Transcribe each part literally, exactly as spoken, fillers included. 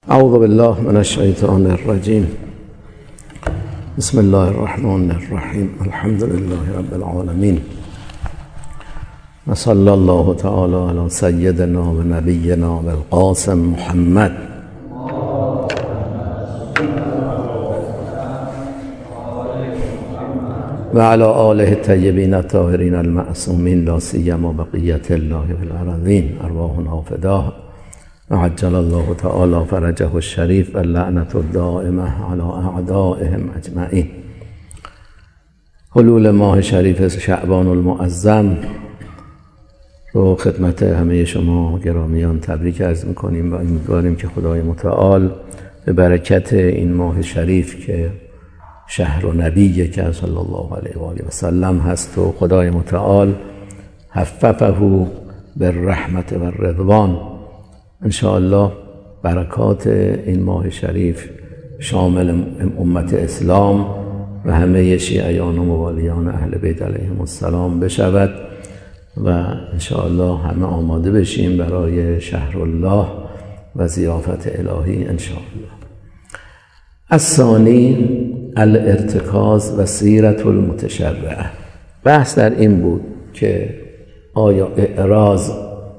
اعوذ بالله من الشیطان الرجیم. بسم الله الرحمن الرحیم. الحمد لله رب العالمین و صلی الله تعالی علی سیدنا و نبینا القاسم محمد و علی آله الطیبین الطاهرین المعصومین لا سیما بقیة الله فی الارضین. ارواحنا فداه و عجل الله تعالی فرجه الشریف و لعنت الدائمه علی اعدائهم اجمعین. حلول ماه شریف شعبان المعظم رو خدمت همه شما گرامیان تبریک عرض میکنیم و امیدواریم که خدای متعال به برکت این ماه شریف که شهر و نبیه که صلی الله علیه و آله و سلم هست و خدای متعال حففه بالرحمت و الرضوان، انشاءالله برکات این ماه شریف شامل امت اسلام و همه شیعیان و موالیان اهل بیت علیهم السلام بشود و انشاءالله همه آماده بشیم برای شهر الله و ضیافت الهی انشاءالله. الثانی الارتکاز و سیرت المتشرعه. بحث در این بود که آیا اعراض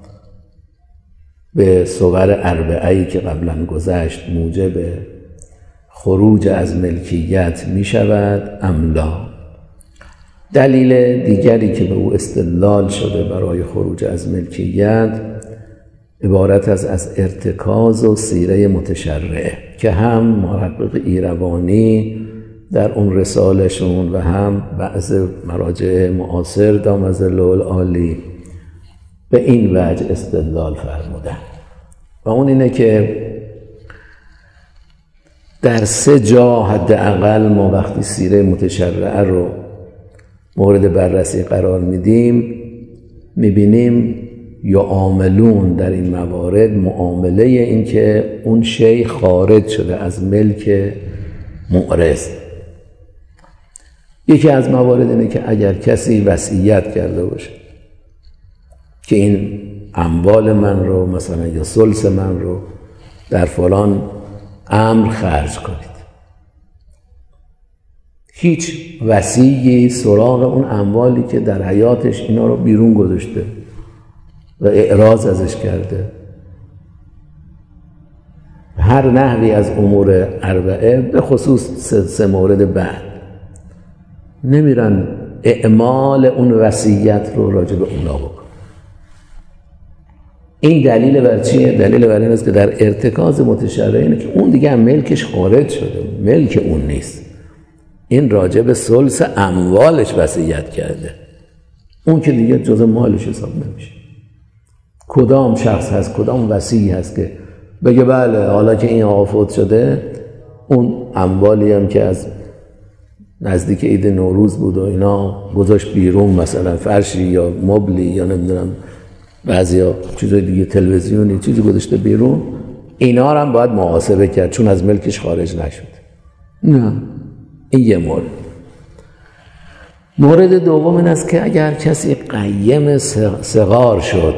به صور اربعه‌ای که قبلا گذشت موجب خروج از ملکیت می شود ام لا؟ دلیل دیگری که به او استدلال شده برای خروج از ملکیت عبارت از از ارتکاز و سیره متشرعه که هم محقق ایروانی در اون رسالشون و هم بعض مراجع معاصر دامظله العالی به این وجه استدلال فرمودن و اون اینه که در سه جا حداقل ما وقتی سیره متشرعه رو مورد بررسی قرار میدیم میبینیم یعاملون در این موارد معامله این که اون شی خارج شده از ملک معرض. یکی از موارد اینه که اگر کسی وصیت کرده باشه که این اموال من رو مثلا یا ثلث من رو در فلان امر خرج کنید، هیچ وصیی سراغ اون اموالی که در حیاتش اینا رو بیرون گذاشته و اعراض ازش کرده، هر نحوی از امور اربعه به خصوص سه, سه مورد بعد نمیرن اعمال اون وصیت رو راجع به اونا بکن. این دلیل بر چیه؟ دلیل بر این است که در ارتکاز متشرعه اینه که اون دیگه ملکش خارج شده، ملک اون نیست، این راجع به ثلث اموالش وصیت کرده، اون که دیگه جزء مالش حساب نمیشه. کدام شخص هست، کدام وصی هست که بگه بله حالا که این آقا فوت شده اون اموالی هم که از نزدیک عید نوروز بود و اینا گذاشت بیرون، مثلا فرشی یا مبلی یا نمیدونم بعضیا چیزای دیگه تلویزیونی چیزی گذاشته بیرون، اینا رو هم باید محاسبه کرد چون از ملکش خارج نشد. نه، این یه مورد. مورد دوم این است که اگر کسی قیم صغار شد،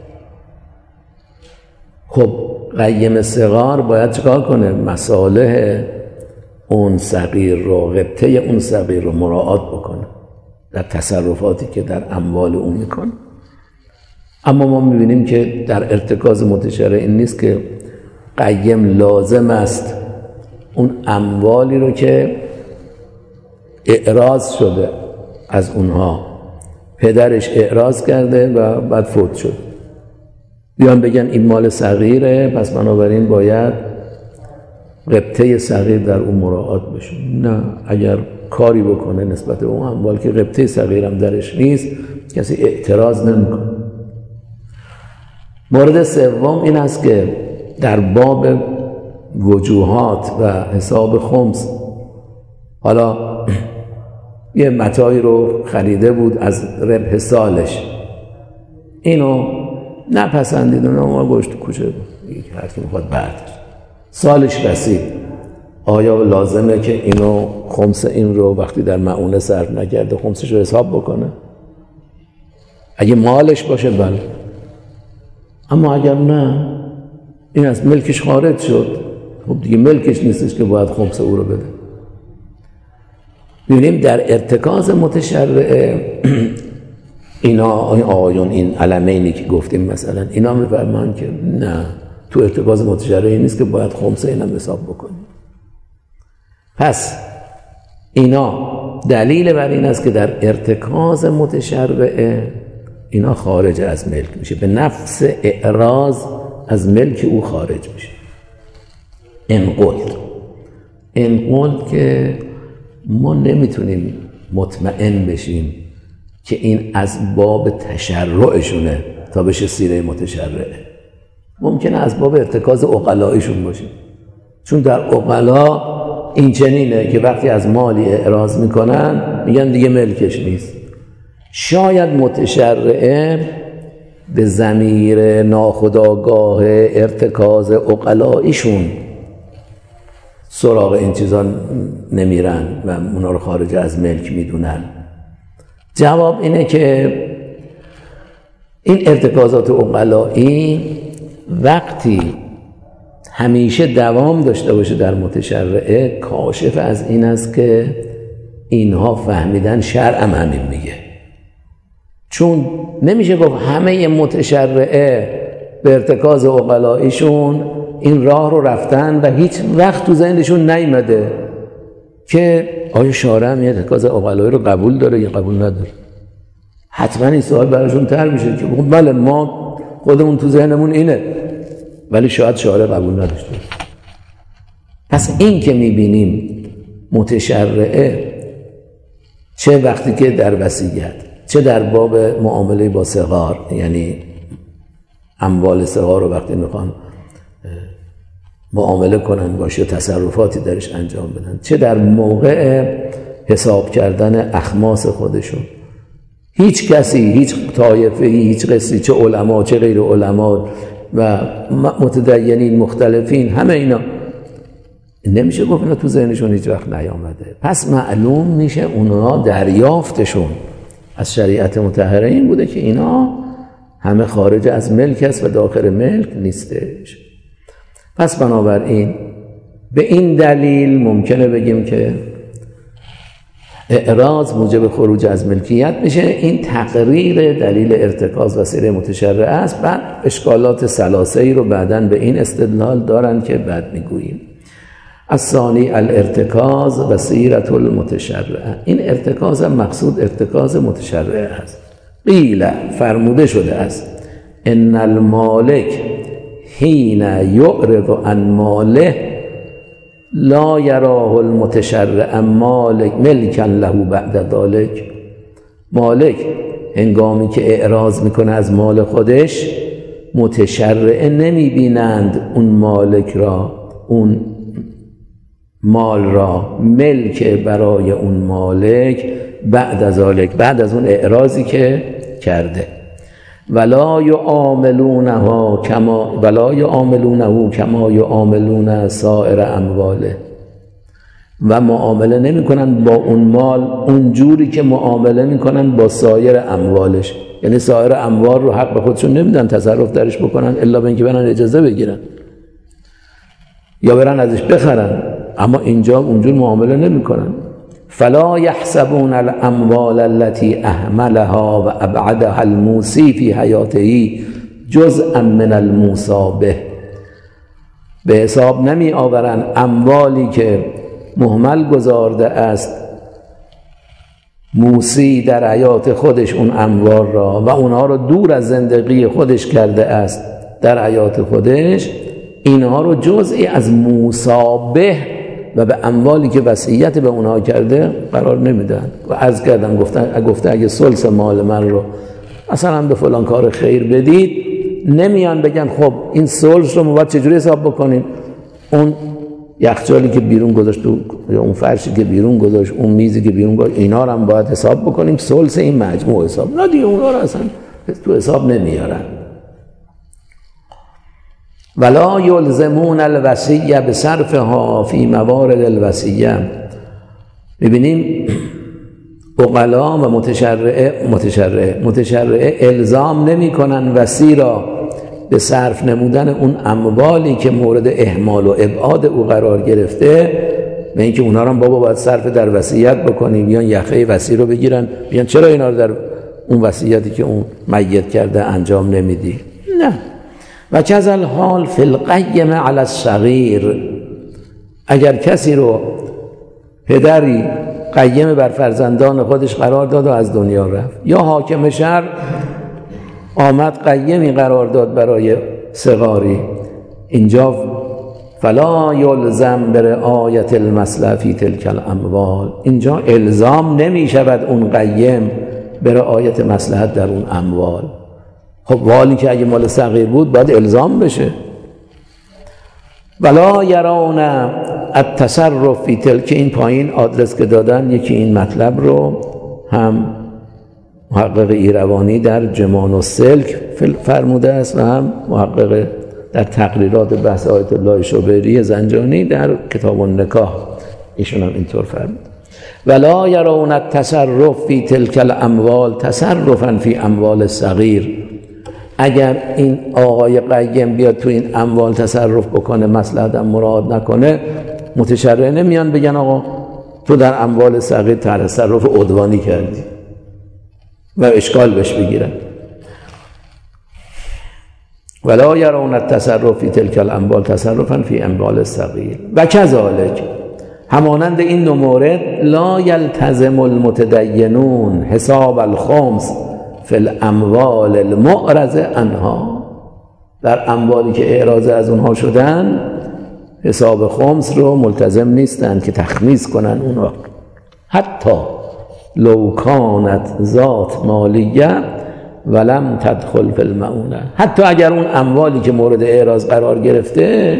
خب قیم صغار باید چکار کنه؟ مصالح اون صغیر رو، غبطه اون صغیر رو مراعات بکنه در تصرفاتی که در اموال اون میکنه. اما ما میبینیم که در ارتکاز متشرع این نیست که قیم لازم است اون اموالی رو که اعراض شده از اونها، پدرش اعراض کرده و بعد فوت شد، بیان بگن این مال صغیره پس بنابراین باید غبطه صغیر در اون مراعات بشه. نه، اگر کاری بکنه نسبت به اون اموال که غبطه صغیر هم درش نیست کسی اعتراض نمیکنه. مورد سوم این است که در باب وجوهات و حساب خمس، حالا یه متاعی رو خریده بود از ربح سالش، اینو نپسندید و ما گوشت کوچه بود، هر کی میخواد برداشت، سالش رسید، آیا لازمه که اینو خمس این رو وقتی در معونه صرف نکرده خمسش رو حساب بکنه؟ اگه مالش باشه بله، اما اگر نه این از ملکش خارج شد خب دیگه ملکش نیستش که باید خمس او رو بده. ببینیم در ارتکاز متشرعه اینا این آقایون این علمینی که گفتیم مثلا اینا میفرمان که نه، تو ارتکاز متشرعه نیست که باید خمس اینا حساب بکنیم. پس اینا دلیل بر این است که در ارتکاز متشرعه اینا خارج از ملک میشه، به نفس اعراض از ملک او خارج میشه. انقلت انقلت که ما نمیتونیم مطمئن بشیم که این از باب تشرعشونه تا بشه سیره متشرعه. ممکنه از باب ارتکاز عقلایشون باشه، چون در عقلا این چنینه که وقتی از مالی اعراض میکنن میگن دیگه ملکش نیست. شاید متشرعه به ضمیر ناخودآگاه ارتکاز عقلایشون سراغ این چیزا نمیرن و اونا رو خارج از ملک میدونن. جواب اینه که این ارتکازات عقلایی وقتی همیشه دوام داشته باشه در متشرعه، کاشف از این است که اینها فهمیدن شرع هم همین میگه. چون نمیشه گفت همه متشرعه به ارتکاز عقلایشون این راه رو رفتن و هیچ وقت تو ذهنشون نیامده که آیا شارع هم ارتکاز عقلایی رو قبول داره یا قبول نداره. حتما این سوال براشون تر میشه که بله ما خودمون تو ذهنمون اینه، ولی شاید شارع قبول نداشته. پس این که میبینیم متشرعه چه وقتی که در وصیت، چه در باب معامله با صغار، یعنی اموال صغار رو وقتی میخوان معامله کنن باشه، تصرفاتی درش انجام بدن، چه در موقع حساب کردن اخماس خودشون، هیچ کسی، هیچ طایفه، هیچ قصری، چه علما چه غیر علما و متدینین مختلفین، همه اینا نمیشه گفت اینا تو ذهنشون هیچ وقت نیامده. پس معلوم میشه اونها دریافتشون از شریعت مطهره این بوده که اینا همه خارج از ملک است و داخل ملک نیستش. پس بنابراین به این دلیل ممکنه بگیم که اعراض موجب خروج از ملکیت میشه. این تقریر دلیل ارتکاز و سیره متشرعه است. بعد اشکالات ثلاثه‌ای رو بعداً به این استدلال دارن که بعد میگوییم. الثانی الارتکاز و سیرة المتشرعه. این ارتکاز هم مقصود ارتکاز متشرعه است. قیل فرموده شده است ان المالک حین یعرض عن ماله لا یراه المتشرع مالک ملکا له بعد ذلك. مالک هنگامی که اعراض میکنه از مال خودش، متشرعه نمیبینند اون مالک را، اون مال را ملک برای اون مالک بعد از ذلك، بعد از اون اعراضی که کرده. ولا یعاملونه کما ولا یعاملونه کما یعاملون سایر امواله. و معامله نمیکنن با اون مال اونجوری که معامله میکنن با سایر اموالش. یعنی سایر اموال رو حق به خودشون نمیدن تصرف درش بکنن الا به اینکه برن اجازه بگیرن یا برن ازش بخرن، اما اینجا اونجور معامله نمیکنن. فلا يحسبون الاموال التي اهملها و ابعدها الموصي في حياته جزءا من الموصى به. به حساب نمی آورن اموالی که مهمل گذارده است موصی در حیات خودش اون اموال را و اونها رو دور از زندگی خودش کرده است در حیات خودش، اینها رو جزئی از موصابه و به اموالی که وصیت به اونها کرده قرار نمیدن. و عرض کردم گفتن گفته اگه ثلث مال من رو مثلا به فلان کار خیر بدید، نمیان بگن خب این ثلث رو ما باید چجوری حساب بکنیم، اون یخچالی که بیرون گذاشت یا اون فرشی که بیرون گذاشت، اون میزی که بیرون گذاشت، اینا رو هم باید حساب بکنیم، ثلث این مجموع حساب. نه دیگه اونها رو اصلا تو حساب نمیارن. ولا یلزمون الوصیه بصرفها فی موارد الوصیه. می‌بینیم عقلا و متشرعه متشرعه متشرعه الزام نمی‌کنن وصی را به صرف نمودن اون اموالی که مورد اهمال و ابعاد او قرار گرفته، به اینکه اونا رو بابا باید صرف در وصیت بکنیم، بیان یخه وصی رو بگیرن بیان چرا اینا رو در اون وصیتی که اون میت کرده انجام نمیدی؟ نه. و کذل حال فی القیم علی الصغیر، اگر کسی رو پدری قیم بر فرزندان خودش قرار داد و از دنیا رفت، یا حاکم شهر آمد قیمی قرار داد برای صغاری، اینجا فلا یلزم برعایت المصلحه فی تلک الاموال، اینجا الزام نمی شود اون قیم برعایت مصلحت در اون اموال. خب والی که اگه مال صغیر بود باید الزام بشه. ولا یرون التصرف فی تلک، این پایین آدرس که دادن یکی این مطلب رو هم محقق ایروانی در جمان و سلک فرموده است و هم محقق در تقریرات بحث آیت الله شبیری زنجانی در کتاب النکاح ایشون هم اینطور فرمود. ولا یرون التصرف فی تلک الاموال تصرفا فی اموال صغیر، اگر این آقای قیم بیاد تو این اموال تصرف بکنه مصلحت هم مراد نکنه، متشرع نمیان بگن آقا تو در اموال صغیر تصرف عدوانی کردی و اشکال بهش بگیرن. ولا یرون التصرف فی تلک الاموال تصرفا فی اموال الصغیر و کذالک، همانند این دو مورد لا یلتزم المتدینون حساب الخمس فی الاموال المعرض عنها، در اموالی که اعراض از اونها شدن حساب خمس رو ملتزم نیستند که تخمیس کنن اونها، حتی لو کانت ذات مالیه ولم تدخل فی المعونه، حتی اگر اون اموالی که مورد اعراض قرار گرفته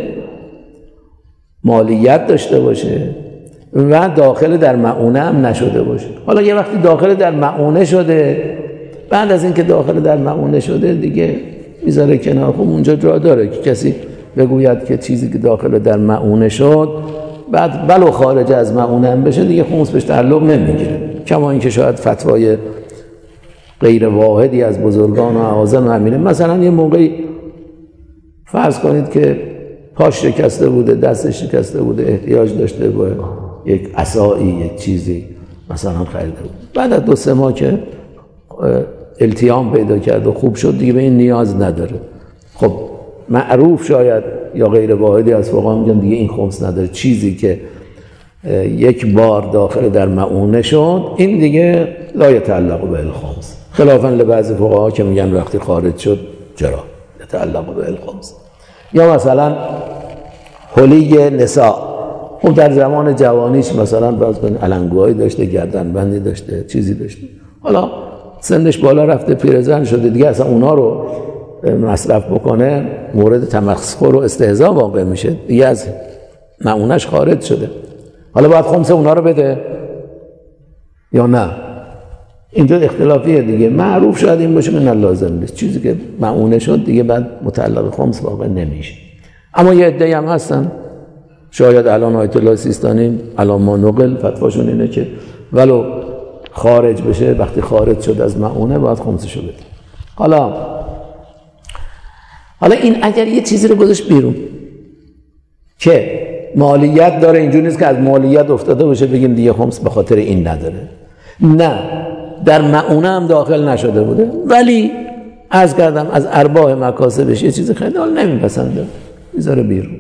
مالیت داشته باشه و داخل در معونه هم نشده باشه. حالا یه وقتی داخل در معونه شده، بعد از اینکه داخل در معونه شده دیگه میذاره کنار، خب اونجا جا داره که کسی بگوید که چیزی که داخل در معونه شد بعد بلو خارج از معونه هم بشه دیگه خمس بهش تعلق نمیگیره. کما اینکه شاید فتوای غیر واحدی از بزرگان و اعاظم همینه. مثلا یه موقعی فرض کنید که پاش شکسته بوده، دستش شکسته بوده، احتیاج داشته به یک عصایی یک چیزی مثلا خریده بود، بعد از دو سه ماه که التیام پیدا کرد و خوب شد دیگه به این نیاز نداره. خب معروف شاید یا غیر واحدی از فقها میگن دیگه این خمس نداره، چیزی که یک بار داخل در معونه شد این دیگه لا یتعلق به الخمس، خلافاً لبعض فقها که میگن وقتی خارج شد جرا یتعلق به الخمس. یا مثلا حلی نساء، خب در زمان جوانیش مثلا باز کنید علنگوهایی داشته، گردنبندی داشته، چیزی داشته، حالا سنش بالا رفته پیرزن شده دیگه اصلا اونا رو مصرف بکنه مورد تمسخر و استهزاء واقع میشه، دیگه از معونش خارج شده، حالا باید خمس اونا رو بده یا نه؟ اینجا اختلافیه دیگه. معروف شاید این باشه من لازم نیست، چیزی که معونه شد دیگه بعد متعلق خمس واقع نمیشه. اما یه عده‌ای هم هستن شاید الان آیت الله سیستانی الان ما نقل فتواشون اینه که ولو خارج بشه، وقتی خارج شد از معونه باید خمسشو بده. حالا حالا این اگر یه چیزی رو گذاشت بیرون که مالیت داره، اینجوری نیست که از مالیت افتاده باشه بگیم دیگه خمس به خاطر این نداره، نه، در معونه هم داخل نشده بوده ولی عرض کردم از ارباح مکاسبش یه چیزی خیلی حال نمیپسنده میذاره بیرون.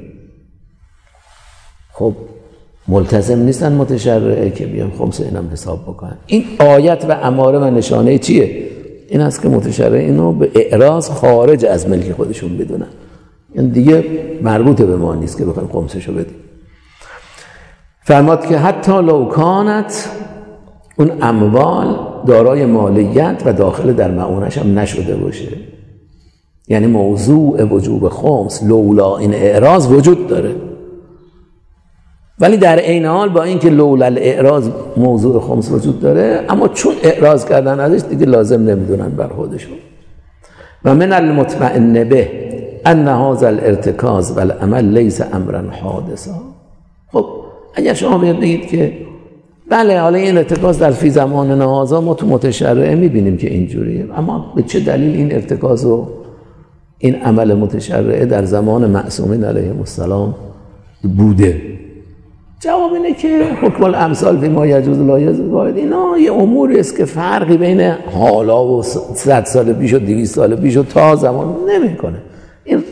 خب ملتزم نیستن متشرعه که بیان خمس اینم حساب بکنن. این آیت و اماره و نشانه چیه؟ این است که متشرع اینو به اعراض خارج از ملک خودشون بدونن، این دیگه مربوط به ما نیست که بخوایم خمسشو بدیم. فرماد که حتی لو کانت، اون اموال دارای مالیت و داخل در معونش هم نشده باشه، یعنی موضوع وجوب خمس لولا این اعراض وجود داره، ولی در عین حال با اینکه لولا الاعراض موضوع خمس وجود داره اما چون اعراض کردن ازش دیگه لازم نمیدونن بر خودشون. و من المطمئن به ان هذا الارتکاز والعمل لیس امرا حادثا. خب اگر شما بگید که بله حالا این ارتکاز در فی زمان هذا ما تو متشرعه میبینیم که اینجوریه، اما به چه دلیل این ارتکاز رو این عمل متشرعه در زمان معصومین علیهم السلام بوده؟ جواب اینه که حکم الامثال فی ما یجوز لا یجوز، اینا یه اموری است که فرقی بین حالا و صد سال پیش و دویست سال پیش و تا زمان نمیکنه. این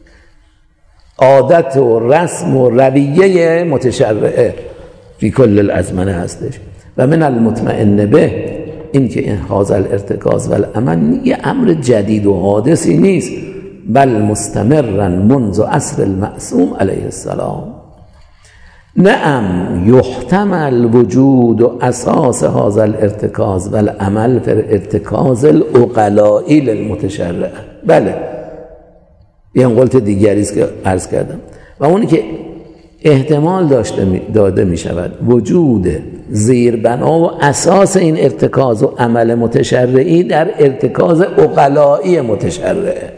عادت و رسم و رویه متشرعه فی کل الازمنه هستش. و من المطمئن به این که این هذا الارتکاز و العمل یه امر جدید و حادثی نیست، بل مستمرا منذ عصر المعصوم علیه السلام. نعم یحتمل وجود و اساس هذا الارتکاز و العمل فی ارتکاز العقلائی للمتشرع. بله، یه قولت دیگری است که عرض کردم و اونی که احتمال داشته داده می شود وجود زیربنا و اساس این ارتکاز و عمل متشرعی در ارتکاز عقلائی متشرعه.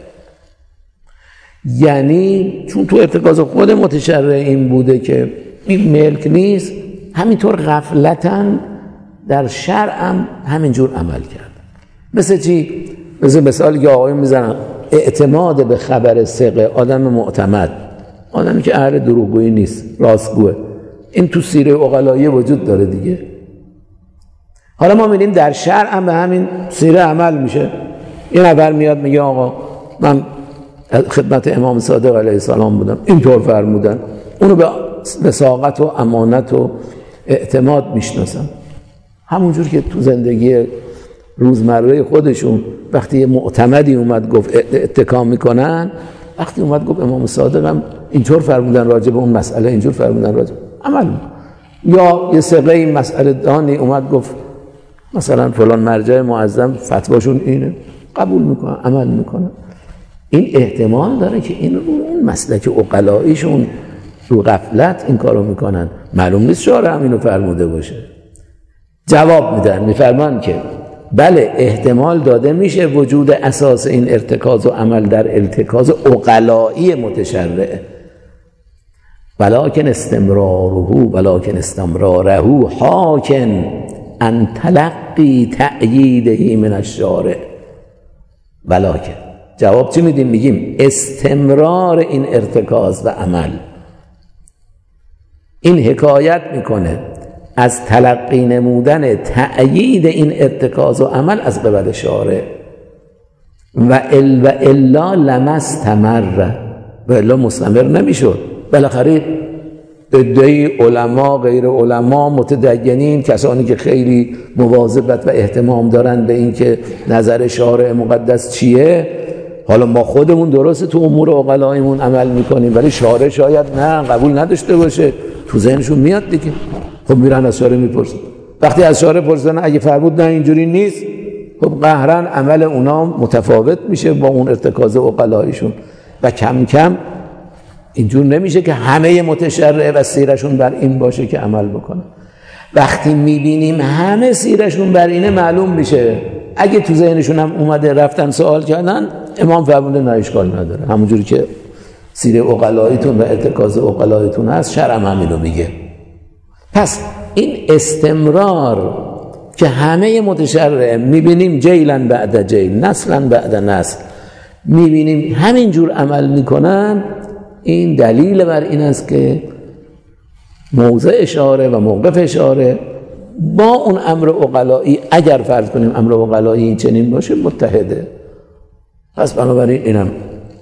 یعنی چون تو ارتکاز خود متشرع این بوده که این ملک نیست، همینطور غفلتاً در شرع هم همینجور عمل کرد. مثل چی؟ مثل مثالی که آقایون میزنن اعتماد به خبر ثقه، آدم معتمد، آدمی که اهل دروغگویی نیست، راستگوه، این تو سیره عقلایی وجود داره دیگه. حالا ما می‌بینیم در شرع هم به همین سیره عمل میشه. یه نفر میاد میگه آقا من خدمت امام صادق علیه السلام بودم، اینطور فرمودن، اونو به وثاقت و امانت و اعتماد میشناسن. همونجور که تو زندگی روزمره خودشون وقتی یه معتمدی اومد گفت اتکا میکنن، وقتی اومد گفت امام صادق هم اینطور فرمودن راجع به اون مسئله، اینجور فرمودن راجع عمل. یا یه ثقه این مسئله دانی اومد گفت مثلا فلان مرجع معظم فتواشون اینه، قبول میکنن، عمل میکنن. این احتمال داره که این اون مسلک عقلاییشون رو غفلت این کارو میکنن، معلوم نیست شارع هم اینو فرموده باشه. جواب میدن، میفرمان که بله احتمال داده میشه وجود اساس این ارتکاز و عمل در ارتکاز عقلایی متشرعه، ولکن استمراره ولکن استمراره حاکن ان تلقی تأییده من الشارع. ولکن جواب چی میدیم؟ میگیم استمرار این ارتکاز و عمل این حکایت میکنه از تلقی نمودن تأیید این ارتکاز و عمل از قبل شارع. و ال و الا لمستمر، و الا مستمر نمیشد. بالاخره ادعای علما، غیر علما، متدینین، کسانی که خیلی مواظبت و اهتمام دارن به این که نظر شارع مقدس چیه، حالا ما خودمون درست تو امور عقلاییمون عمل میکنیم ولی شارع شاید نه قبول نداشته باشه، تو ذهنشون میاد دیگه. خب میرن از شارع میپرسن، وقتی از شارع پرسن اگه فرمود نه اینجوری نیست، خب قهرن عمل اونا متفاوت میشه با اون ارتکاز عقلاییشون و کم کم اینجور نمیشه که همه متشرع و سیرشون بر این باشه که عمل بکنه. وقتی میبینیم همه سیرشون بر اینه، معلوم میشه اگه تو ذهنشون هم اومده رفتن سوال کردن، امام فرموده نه اشکال نداره، همونجوری که سیر عقلاییتون و ارتکاز عقلاییتون هست شرع هم همینو میگه. پس این استمرار که همه متشرع میبینیم جیلن بعد جیل، نسلن بعد نسل میبینیم همینجور عمل میکنن، این دلیل بر این است که موضع شارع و موقف شارع با اون امر عقلایی، اگر فرض کنیم امر عقلایی چنین باشه، متحده. پس بنابراین اینم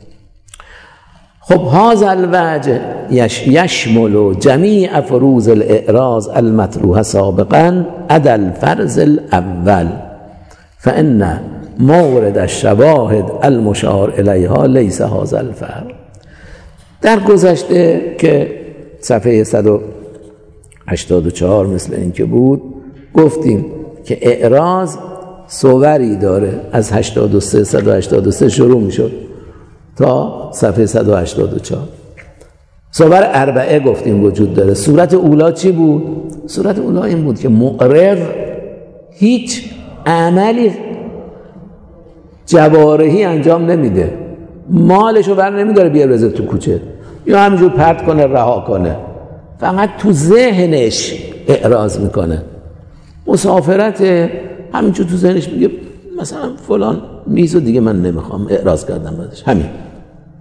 خب هذا الوجه یشمل جمیع فروض الاعراض المطروحه سابقا عدا الفرض الاول فان مورد الشواهد المشار الیها لیس هذا الفرق. در گذشته که صفحه صد و هشتاد و چهار مثل این که بود گفتیم که اعراض صوری داره، از هشتاد و سه صد و هشتاد و سه شروع میشد تا صفحه صد و هشتاد و چهار. صور اربعه گفتیم وجود داره. صورت اولا چی بود؟ صورت اولا این بود که معرض هیچ عملی جوارحی انجام نمیده، مالشو بر نمیداره بیارزه تو کوچه یا همینجور پرت کنه رها کنه، فقط تو ذهنش اعراض میکنه. مسافرت همینجور تو ذهنش میگه مثلا فلان میزو دیگه من نمیخوام، اعراض کردم بعدش همین.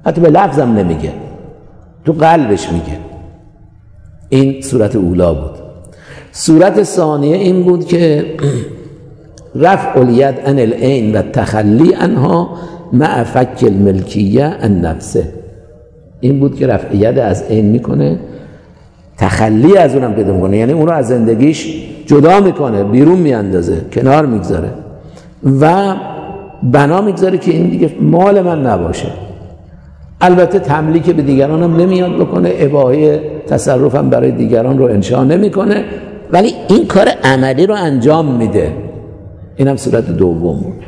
حتی به لفظم نمیگه، تو قلبش میگه. این صورت اولا بود. صورت ثانیه این بود که رفع الید عن العین و تخلی عنها مع فک الملکیه عن نفسه. این بود که رفع ید از عین میکنه، تخلی از اونم پیدا میکنه، یعنی اون رو از زندگیش جدا میکنه، بیرون میاندازه، کنار میگذاره و بنا میگذاره که این دیگه مال من نباشه. البته تملیک به دیگران هم نمیاد بکنه، اباحه تصرف هم برای دیگران رو انشاء نمیکنه، ولی این کار عملی رو انجام میده. این هم صورت دوم بود.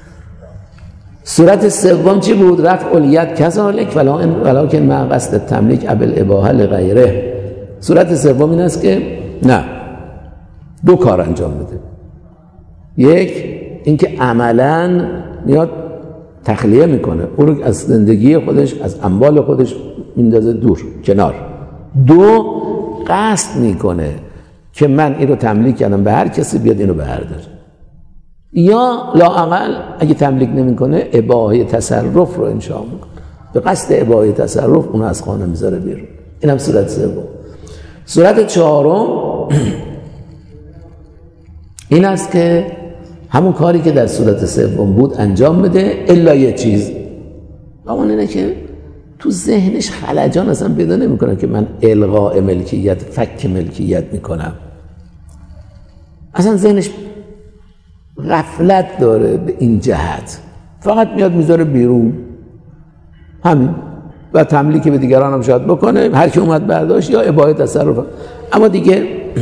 صورت سوم چی بود؟ رفع الید کذالک ولکن مع قصد التملیک ابل اباحه لغیره. صورت سوم این است که نه، دو کار انجام بده. یک اینکه عملاً میاد تخلیه میکنه، او رو از زندگی خودش، از اموال خودش میندازه دور، کنار. دو، قصد میکنه که من این رو تملیک کردم به هر کسی بیاد اینو برداره، یا لااقل اگه تملیک نمیکنه اباحه تصرف رو انشاء میکنه، به قصد اباحه تصرف اون از خانه میذاره بیرون. این هم صورت سوم. صورت چهارم این است که همون کاری که در صورت سوم بود انجام بده، الا یه چیز، و اون اینه که تو ذهنش خلجان اصلا پیدا نمیکنه که من الغاء ملکیت، فک ملکیت میکنم. اصلا ذهنش غفلت داره به این جهت، فقط میاد میذاره بیرون، همین. و تملیک به دیگران هم شاید بکنه، هر کی اومد برداشت، یا اباحه تصرف، اما دیگه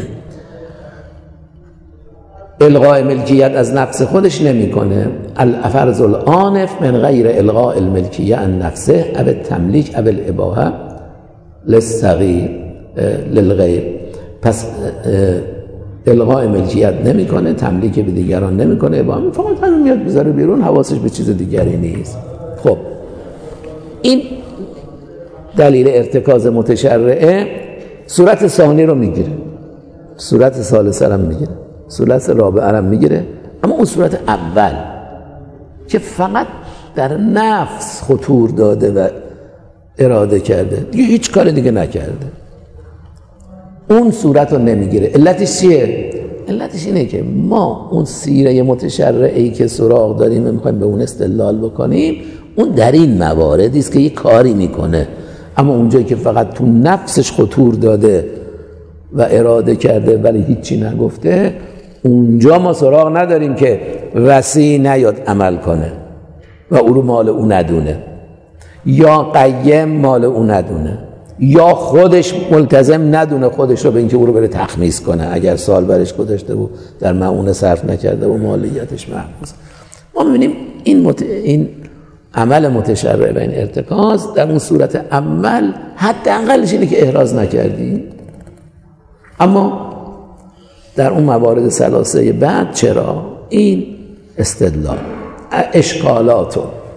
الغاء ملکیت از نفس خودش نمیکنه. الافرز الآنف من غیر الغاء الملکیه عن نفسه او التملیک او الاباحه للصغیر للغیر. پس الغاء ملکیت نمیکنه، تملیک به دیگران نمیکنه، اباحه فقط همین میاد بذاره بیرون، حواسش به چیز دیگری نیست. خب این دلیل ارتکاز متشرعه صورت ثانی رو میگیره، صورت ثالثه رو میگیره، صورت رابعه رو میگیره. اما اون صورت اول که فقط در نفس خطور داده و اراده کرده، دیگه هیچ کار دیگه نکرده، اون صورت رو نمیگیره. علتش چیه؟ علتش اینه که ما اون سیره متشرعی که سراغ داریم و میخوایم به اون استدلال بکنیم، اون در این مواردی است که یه کاری میکنه، اما اونجایی که فقط تو نفسش خطور داده و اراده کرده ولی هیچی نگفته، اونجا ما سراغ نداریم که وصی نیاد عمل کنه و او رو مال او ندونه، یا قیم مال او ندونه، یا خودش ملتزم ندونه خودش رو به اینکه او رو بره تخمیس کنه اگر سال برش گذاشته و در معونه صرف نکرده و مالیتش محفوظ. ما میبینیم این, مت... این عمل متشرع و این ارتکاز در اون صورت اول حداقلش اینه که احراز نکردی، اما در اون موارد ثلاثه بعد چرا؟ این استدلال اشکالاتو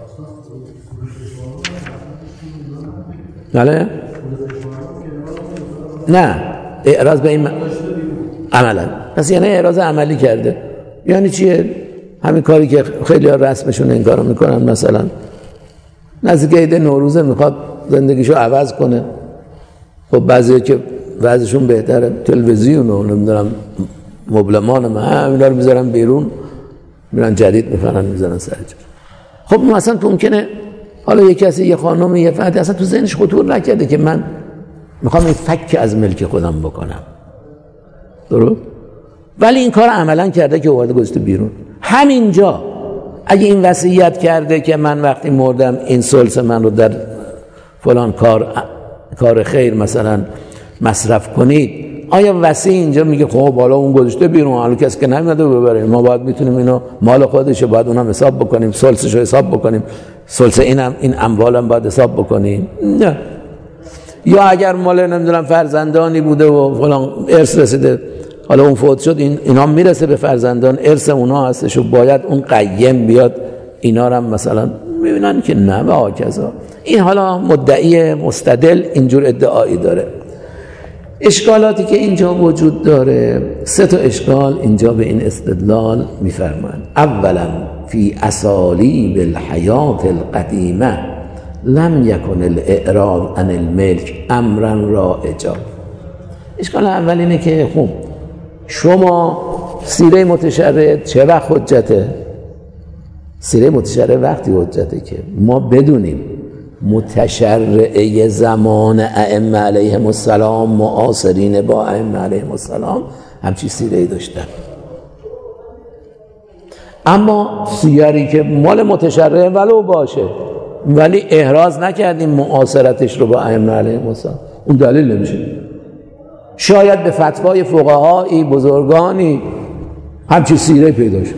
بله؟ نه، اعراض به این عملا، پس یعنی اعراض عملی کرده. یعنی چیه؟ همین کاری که خیلی ها رسمشون این کارو میکنن، مثلا نزدیک عید نوروزه میخواد زندگیشو عوض کنه، خب بعضی که وضعشون بهتره، تلویزیون و نمیدونم مبلمان ما همینا رو میذارن بیرون، میرن جدید میفرن میذارن سر جا. خب مثلا تو ممکنه حالا یه کسی، یه خانم، یه فردی اصلا تو ذهنش خطور نکرده که من میخوام این فک از ملک خودم بکنم، درست؟ ولی این کار عملا کرده که اومده گذاشته بیرون. همینجا اگه این وصیت کرده که من وقتی مردم این ثلث من رو در فلان کار کار خیر مثلا مصرف کنید، آیا وصی اینجا میگه خب حالا اون گذاشته بیرون، حالا کسی که نمیاد ببره، ما باید میتونیم اینو مال خودشه، باید اونم حساب بکنیم، ثلثشو حساب بکنیم، ثلث اینم این اموالم باید حساب بکنیم؟ نه. یا اگر مال نمیدونم فرزندانی بوده و فلان ارث رسیده، حالا اون فوت شد، این اینا میرسه به فرزندان، ارث اونا هستش و باید اون قیم بیاد اینا رو هم مثلا میبینن که نه و آکذا. این حالا مدعی مستدل اینجور ادعایی داره. اشکالاتی که اینجا وجود داره، سه تا اشکال اینجا به این استدلال میفرمایند. اولا فی اسالیب الحیات القدیمه لم یکن الاعراض عن الملک امرا رایجا. اشکال اول اینه که خب شما سیره متشرع چه وقت حجته؟ سیره متشرع وقتی حجته که ما بدونیم متشرع زمان ائمه علیهم السلام معاصرین با ائمه علیهم السلام همچی سیره‌ای داشتن. اما سیری که مال متشرع ولو باشه ولی احراز نکردیم معاصرتش رو با ائمه علیهم السلام، اون دلیل نمیشه. شاید به فتوای فقهایی بزرگانی همچی سیره پیدا شد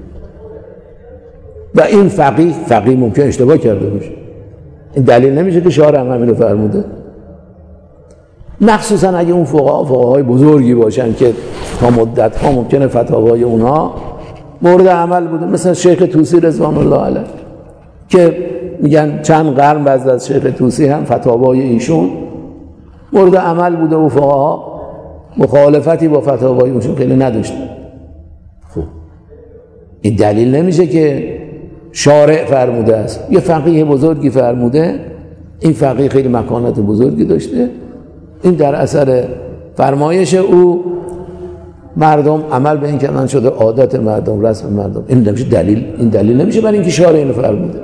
و این فقیه فقیه ممکن اشتباه کرده باشه، این دلیل نمیشه که شارع هم همین رو فرموده. مخصوصا اگه اون فقها فقهای بزرگی باشن که تا مدت ها ممکنه فتاوای اونها مورد عمل بوده، مثل شیخ طوسی رضوان الله علیه که میگن چند قرن بعد از شیخ طوسی هم فتاوای ایشون مورد عمل بوده و فقها مخالفتی با فتاوای ایشون خیلی نداشتن. خب این دلیل نمیشه که شارع فرموده است، یه فقیه بزرگی فرموده، این فقیه خیلی مکانت بزرگی داشته، این در اثر فرمایش او مردم عمل به این کردن شده عادت مردم، رسم مردم. این نمیشه دلیل، این دلیل نمیشه برای اینکه شارع اینو فرموده.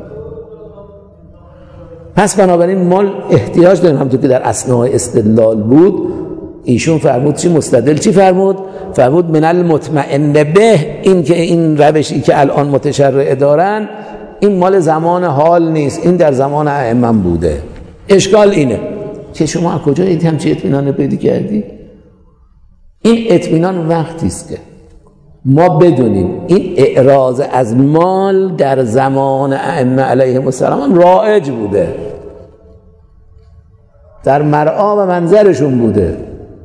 پس بنابراین ما احتیاج داریم، همونطور که در اثناء استدلال بود ایشون فرمود چی؟ مستدل چی فرمود؟ فرمود من المطمئن به، این که این روشی که الان متشرع دارن این مال زمان حال نیست، این در زمان ائمه بوده. اشکال اینه که شما از کجا این همچین اطمینان پیدا کردی؟ این اطمینان وقتی است که ما بدونیم این اعراض از مال در زمان ائمه علیهم السلام رایج بوده، در مرعا و منظرشون بوده.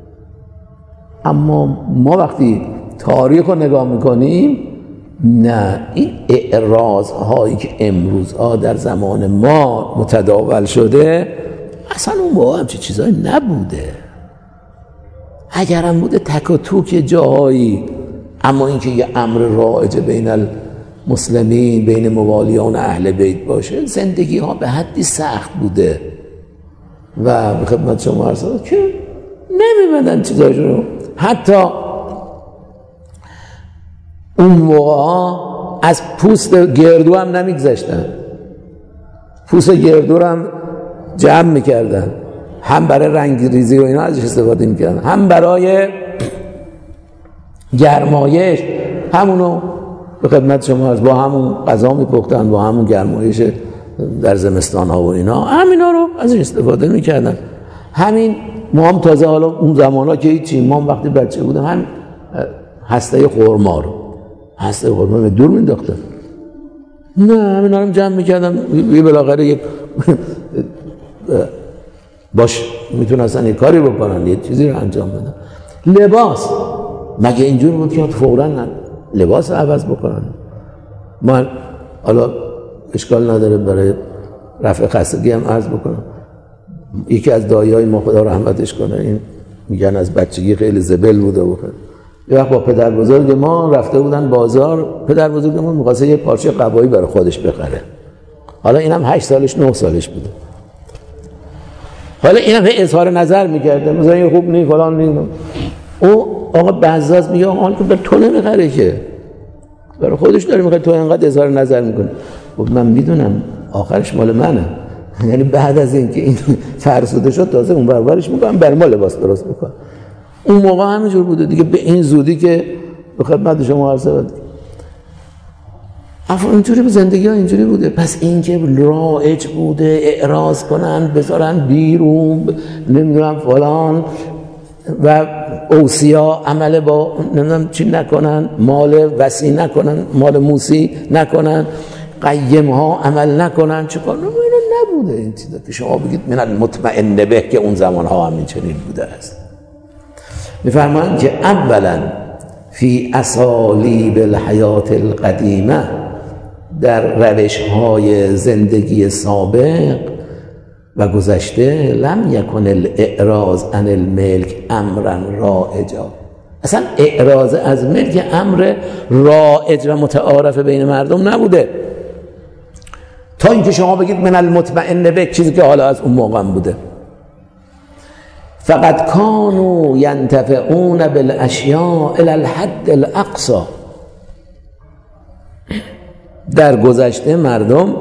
اما ما وقتی تاریخ رو نگاه میکنیم نه، این اعراض هایی که امروز ها در زمان ما متداول شده اصلا اون موقع همچه چیزایی نبوده. اگرم بوده تک و توک جایی، اما اینکه یه امر رایج بین المسلمین بین موالیان اهل بیت باشه، زندگی ها به حدی سخت بوده و به خدمت شما عرض شد که نمیبندن چیزاشون رو. حتی اون موقع ها از پوست گردو هم نمیگذشتن، پوست گردو رو هم جمع میکردن، هم برای رنگ ریزی و اینا ازش استفاده میکردن، هم برای گرمایش همونو به خدمت شما از با همون غذا میپختن، با همون گرمایش در زمستان ها و اینا همینا رو ازش استفاده میکردن. همین ما هم تازه حالا اون زمان ها که هیچی، ما هم وقتی بچه بودم هم هسته خورما رو هسته خورما به دور مینداختن، نه همین هم جمع میکردم یه بالاخره یک باش میتونستن یه کاری بکنن، یه چیزی رو انجام بدن. لباس مگه اینجور بود که فوراً لباس عوض بکنن؟ من حالا اشکال نداره برای رفع خستگی هم عرض بکنم، یکی از دایی‌های ما خدا رحمتش کنه این میگن از بچگی خیلی زبل بوده بود. یه وقت با پدر بزرگ ما رفته بودن بازار، پدر بزرگ ما می‌خواسته یه پارچه قبایی برای خودش بخره، حالا اینم هشت سالش نه سالش بوده، حالا اینم اظهار نظر میکرده مثلا این خوب نیست فلان نیست. او آقا بعضاز میگه آقا که برای تو نمیخره که برای خودش داره میخره، تو اینقدر اظهار نظر میکنه. خب من میدونم آخرش مال منه، یعنی بعد از اینکه این فرسوده شد تازه اون برابرش میکنم برای ما لباس درست میکنم. اون موقع همینجور بوده دیگه، به این زودی که به خدمت شما عرض شد افراد اینجوری به زندگی ها اینجوری بوده. پس اینکه رایج بوده اعراض کنن بذارن بیرون نمیدونم فلان و اوصیا عمل با نمیدونم چی نکنن، مال وصی نکنن، مال موسی نکنن، قیم ها عمل نکنن، چه کار نبوده. این چیزا که شما بگید من المطمئن به که اون زمان ها همین چنین بوده است. میفرمایند که اولا فی اسالیب الحیات القدیمه، در روش های زندگی سابق و گذشته، لم یکن الاعراض عن الملک امرا رایجا، اصلا اعراض از ملک امر رایج و متعارف بین مردم نبوده. تا اینکه شما بگید من المطمئن به، چیزی که حالا از اون موقع بوده. فقط کانوا ینتفعون بالاشیاء الی الحد الاقصی. در گذشته مردم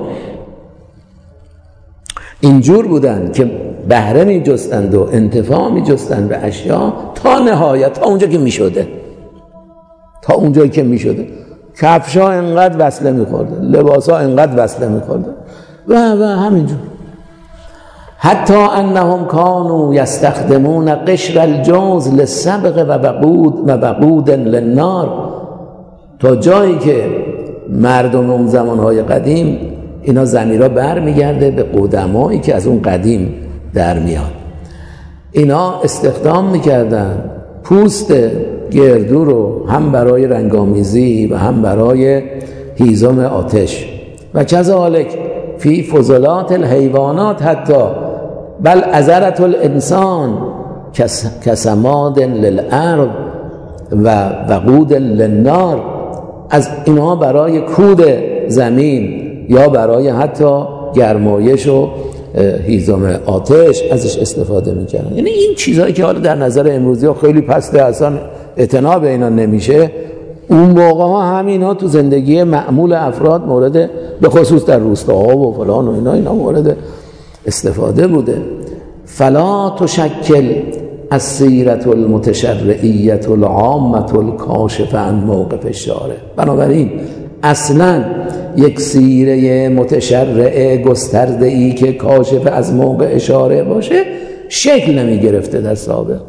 اینجور بودن که بهره می جستند و انتفاع می جستند به اشیا تا نهایت، تا اونجا که می شده، تا اونجایی که می شده. کفش ها انقدر وصله می خورده، لباس ها انقدر وصله می خورده و و همینجور. حتی انهم کانوا یستخدمون قشر الجوز للصبغ و وقود و وقود للنار. تا جایی که مردم اون زمانهای قدیم اینا ضمیرها برمیگرده به قدمایی که از اون قدیم در میاد. اینا استخدام میکردن پوست گردو رو هم برای رنگامیزی و هم برای هیزم آتش و کذالک فی فضلات الحیوانات حتی بل عذرت الانسان کسماد للارض و وقود للنار. از اینها برای کود زمین یا برای حتی گرمایش و هیزم آتش ازش استفاده میکنن. یعنی این چیزهایی که حالا در نظر امروزی ها خیلی پسته، اصلا اعتنا به اینا نمیشه، اون موقع ها همین ها تو زندگی معمول افراد مورد، به خصوص در روستاها و فلان و اینا اینا مورد استفاده بوده. فلا تشکل السیرة المتشرعیة العامة الکاشفة عن موقف الشارع. بنابراین اصلا یک سیره متشرع گسترده ای که کاشف از موقع شارع باشه شکل نمی گرفته در سابق.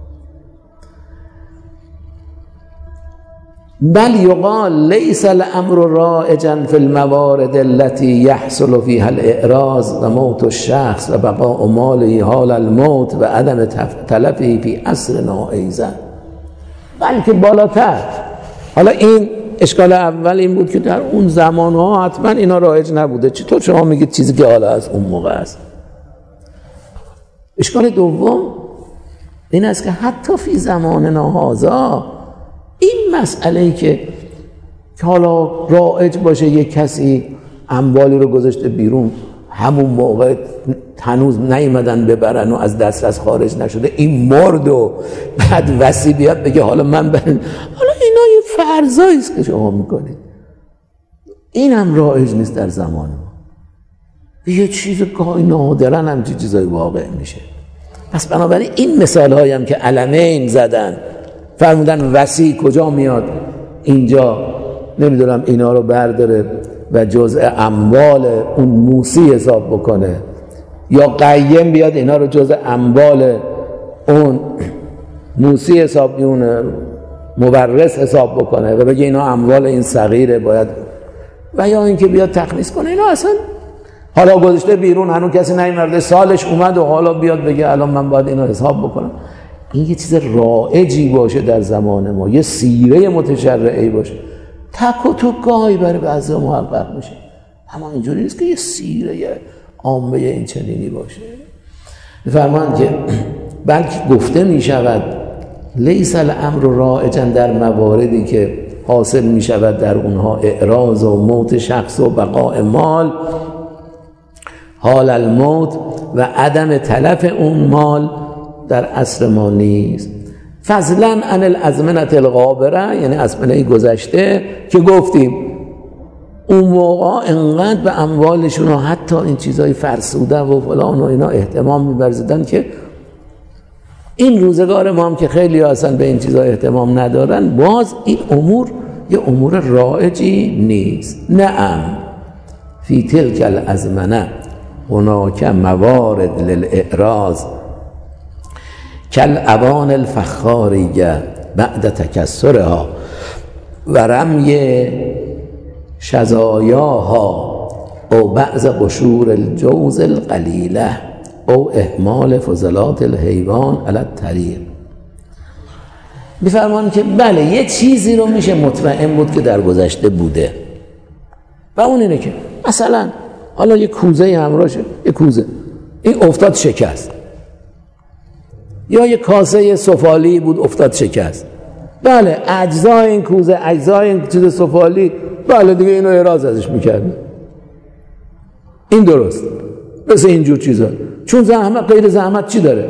بل یقال لیس الامر رائجا فی الموارد التي يحصل فيها الاعراض و موت الشخص و بقاء ماله حال الموت و عدم تلفه فی عصرنا ایضا. بلکه بالاتر، حالا این اشکال اول این بود که در اون زمانها حتما اینا رایج نبوده، چطور شما میگید چیزی که حالا از اون موقع است. اشکال دوم این است که حتی فی زماننا هذا این مسئله‌ای که حالا رایج باشه یک کسی اموالی رو گذاشته بیرون، همون موقع هنوز نیومدن ببرن و از دسترس خارج نشده، این مرد و بعد وصی بیاد بگه حالا من برن. حالا اینا یه فرضایی است که شما میکنید، این هم رایج نیست در زمان ما. یه چیز گاهی نادرا همچین چیزایی واقع میشه. پس بنابراین این مثال هایی هم که علمین زدن فرمودن وصی کجا میاد اینجا، نمیدونم اینا رو برداره و جزء اموال اون موسی حساب بکنه، یا قیم بیاد اینا رو جزء اموال اون موسی حساب بیونه، مورث حساب بکنه و بگه اینا اموال این صغیره باید، و یا اینکه بیاد تخنیس کنه. اینا اصلا حالا گذاشته بیرون، هنوز کسی نیامده، سالش اومد و حالا بیاد بگه الان من باید اینا حساب بکنم. این یه چیز رائجی باشه در زمان ما، یه سیره متشرعی باشه، تک و توک گاهی برای بعضی محقق میشه، اما اینجوری نیست که یه سیره عامه این چنینی باشه. فرمان که بلکه گفته میشود لیس الامر رائجا در مواردی که حاصل میشود در اونها اعراض و موت شخص و بقاء مال حال الموت و عدم تلف اون مال در عصر ما نیست. فضلا عن الازمنه الغابره، یعنی ازمنه گذشته که گفتیم اون موقع انقدر به اموالشون و حتی این چیزای فرسوده و فلان و اینا اهتمام می‌ورزیدن که این روزگار ما هم که خیلی اصلا به این چیزا اهتمام ندارن، باز این امور یه امور رایجی نیست. نعم فی تلک الازمنه هناک موارد للاعراض کالابان الفخاریه بعد تکسرها و رمی شزایاها او بعض قشور الجوز القلیله او اهمال فضلات الحیوان علی الطریق. میفرمان که بله یه چیزی رو میشه مطمئن بود که در گذشته بوده و اون اینه که مثلا حالا یه کوزه همراهشه، یه کوزه این افتاد شکست، یا یه کاسه سفالی بود افتاد شکست، بله اجزای این کوزه، اجزای این چیز سفالی، بله دیگه اینو اعراض ازش میکرد. این درست مثل اینجور چیزا. چون زحمت غیر زحمت چی داره؟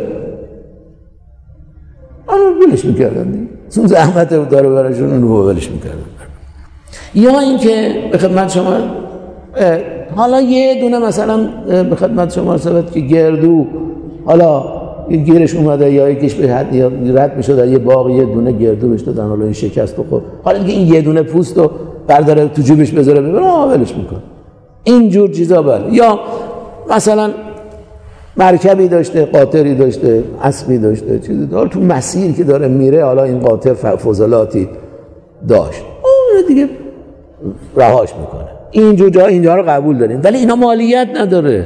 آنو بلش میکردن دیگه، چون زحمت داره براشون اونو بلش میکردن. یا اینکه به خدمت شما حالا یه دونه مثلا به خدمت شما ثابت که گردو حالا گیرش اومده یا یکیش به حد یا رد میشد در یه باغ یه دونه گردو بهش دادن، حالا این شکست و خورد، حالا اینکه این یه دونه پوست رو برداره تو جیبش بذاره ببره ولش میکنه. اینجور چیزا بله. یا مثلا مرکبی داشته، قاطری داشته، اسبی داشته، چیزی داره، تو مسیر که داره میره حالا این قاطر فضلاتی داشت، اون دیگه رهاش میکنه. اینجور جا اینجا رو قبول داریم، ولی اینا مالیت نداره.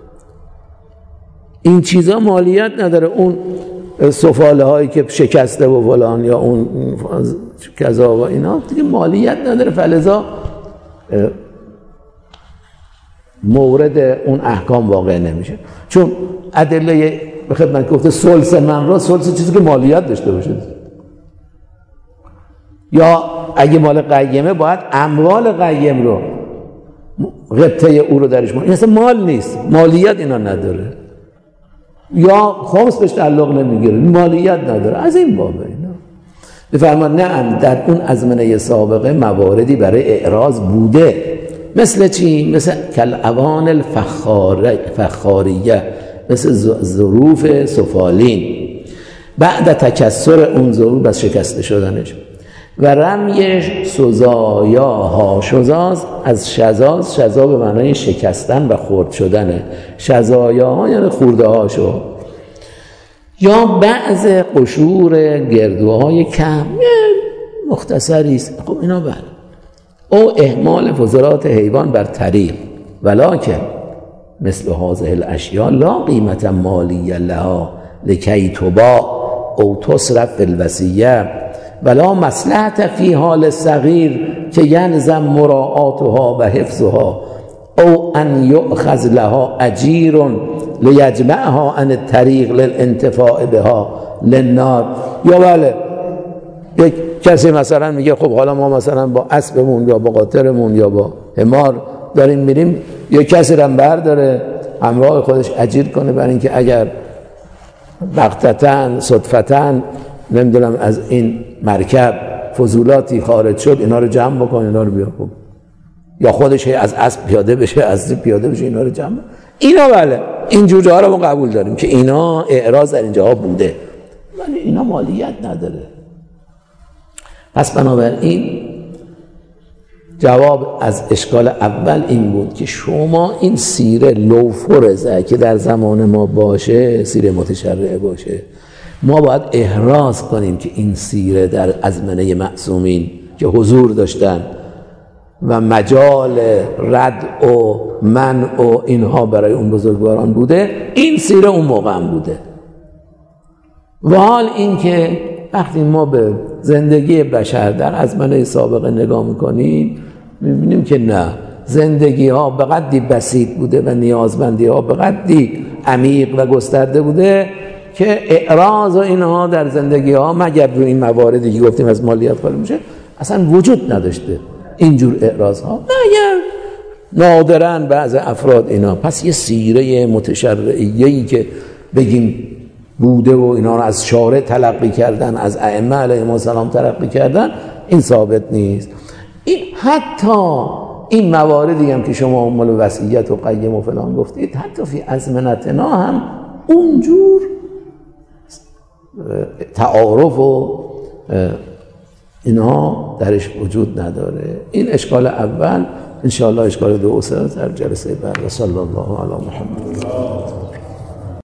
این چیزا مالیت نداره. اون سفاله هایی که شکسته و فلان یا اون کذا و اینا دیگه مالیت نداره، فلذا مورد اون احکام واقع نمیشه. چون ادله به خدمت گفته سلس من را، سلس چیزی که مالیت داشته باشه، یا اگه مال قیمه باید اموال قیم رو قطعه او رو درش مال، این اصلا مال نیست، مالیت اینا نداره. یا خمس بهش تعلق نمیگیره، مالیت نداره. از این بابه اینا بفرمان نه در اون ازمنه سابقه مواردی برای اعراض بوده. مثل چی؟ مثل کالاوان الفخاریه، مثل ظروف سفالین بعد تکسر اون ظروف بس شکسته شدنش. و رمی سزایاها، شزاز از شزاز، شزا به معنای شکستن و خرد شدنه، شزایاها یعنی خورده هاشو. یا بعض قشور گردوهای کم مختصری است. خب اینا بله. او اهمال فضلات حیوان بر طریق ولکن مثل هذه الاشیاء لا قیمت مالی لها لکی تباع او تصرف فی الوصیه ولا مصلحت فی حال صغیر که ینظم مراعاتها و حفظها او ان یؤخذ لها اجیر لیجمعها عن الطریق للانتفاع بها للنار. یا بله یک کسی مثلا میگه خب حالا ما مثلا با اسبمون یا با قاطرمون یا با حمار داریم میریم، یک کسی رو برداره همراه خودش اجیر کنه برای اینکه اگر بغتتاً صدفتاً نمیدونم از این مرکب فضولاتی خارج شد اینا رو جمع بکنه، اینا رو بیار، یا خودش از اسب پیاده بشه، از پیاده بشه، اینا رو جمع. اینا بله این جوجه ها رو ما قبول داریم که اینا اعراض در اینجاها بوده، ولی اینا مالیت نداره. پس بنابراین جواب از اشکال اول این بود که شما این سیره لوفرزه که در زمان ما باشه، سیره متشرعه باشه، ما باید احراز کنیم که این سیره در ازمنه معصومین که حضور داشتن و مجال رد و منع و اینها برای اون بزرگواران بوده، این سیره اون موقع هم بوده. و حال این که وقتی ما به زندگی بشر در ازمنه سابقه نگاه میکنیم میبینیم که نه، زندگی ها به قدری بسیط بوده و نیازمندی ها به قدری عمیق و گسترده بوده که اعراض و اینها در زندگی ها مگر روی این مواردی که گفتیم از مالیات خالی میشه اصلا وجود نداشته. اینجور اعراض ها مگر نادراً بعض افراد اینا. پس یه سیره متشرعیه‌ای که بگیم بوده و اینا رو از شارع تلقی کردن، از ائمه علیهم السلام تلقی کردن، این ثابت نیست. این حتی این مواردی هم که شما مال وصیت و قیم و فلان گفتید، حتی فی ازمنتنا هم اونجور تعارف و اینها درش وجود نداره. این اشکال اول. انشاءالله اشکال دو و سه در جلسه بعد. صلی الله علی محمد.